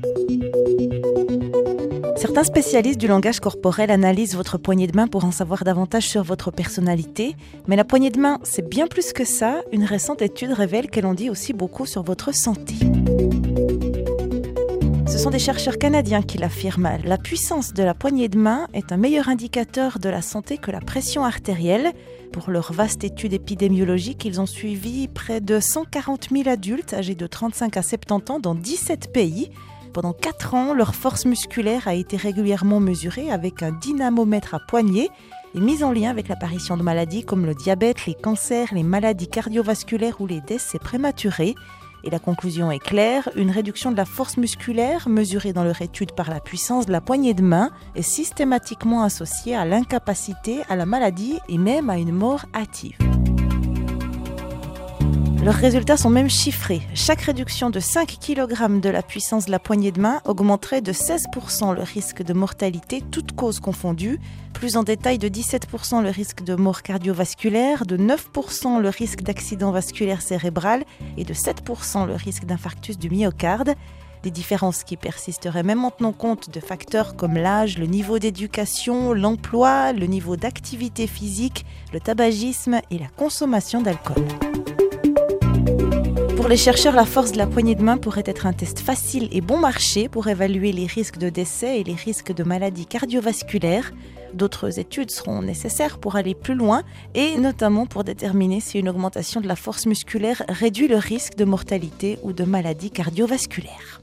Certains spécialistes du langage corporel analysent votre poignée de main pour en savoir davantage sur votre personnalité. Mais la poignée de main, c'est bien plus que ça. Une récente étude révèle qu'elle en dit aussi beaucoup sur votre santé. Ce sont des chercheurs canadiens qui l'affirment. La puissance de la poignée de main est un meilleur indicateur de la santé que la pression artérielle. Pour leur vaste étude épidémiologique, ils ont suivi près de 140 000 adultes âgés de 35 à 70 ans dans 17 pays. Pendant 4 ans, leur force musculaire a été régulièrement mesurée avec un dynamomètre à poignet et mise en lien avec l'apparition de maladies comme le diabète, les cancers, les maladies cardiovasculaires ou les décès prématurés. Et la conclusion est claire, une réduction de la force musculaire mesurée dans leur étude par la puissance de la poignée de main est systématiquement associée à l'incapacité, à la maladie et même à une mort hâtive. Leurs résultats sont même chiffrés. Chaque réduction de 5 kg de la puissance de la poignée de main augmenterait de 16% le risque de mortalité, toutes causes confondues. Plus en détail, de 17% le risque de mort cardiovasculaire, de 9% le risque d'accident vasculaire cérébral et de 7% le risque d'infarctus du myocarde. Des différences qui persisteraient même en tenant compte de facteurs comme l'âge, le niveau d'éducation, l'emploi, le niveau d'activité physique, le tabagisme et la consommation d'alcool. Pour les chercheurs, la force de la poignée de main pourrait être un test facile et bon marché pour évaluer les risques de décès et les risques de maladies cardiovasculaires. D'autres études seront nécessaires pour aller plus loin et notamment pour déterminer si une augmentation de la force musculaire réduit le risque de mortalité ou de maladies cardiovasculaires.